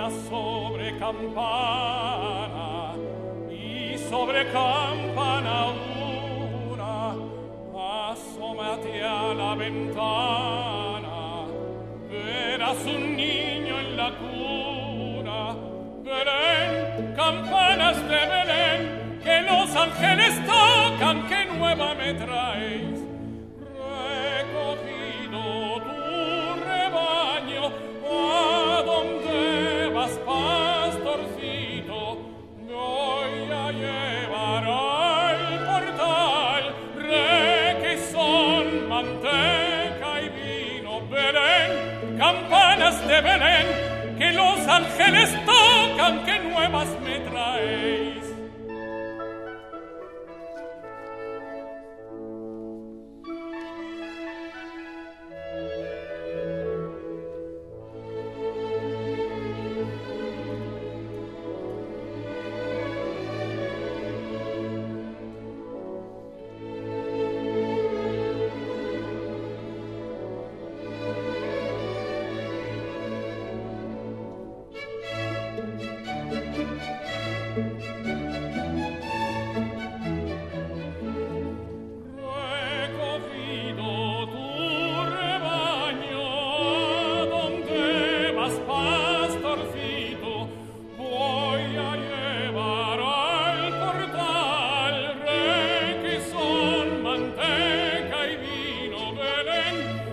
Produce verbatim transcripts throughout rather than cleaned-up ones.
sobre campana y sobre campana una, asómate a la ventana, verás un niño en la cuna. Belén, campanas de Belén, que los ángeles tocan, que nueva me traéis. Recogido tu rebaño, ¿a dónde vas, pastorcito? Me voy a llevar al portal requesón, manteca y vino. Belén, campanas de Belén, que los ángeles tocan, que nuevas me traéis.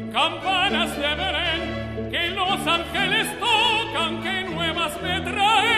Campanas de Belén, que los ángeles tocan, que nuevas me traen.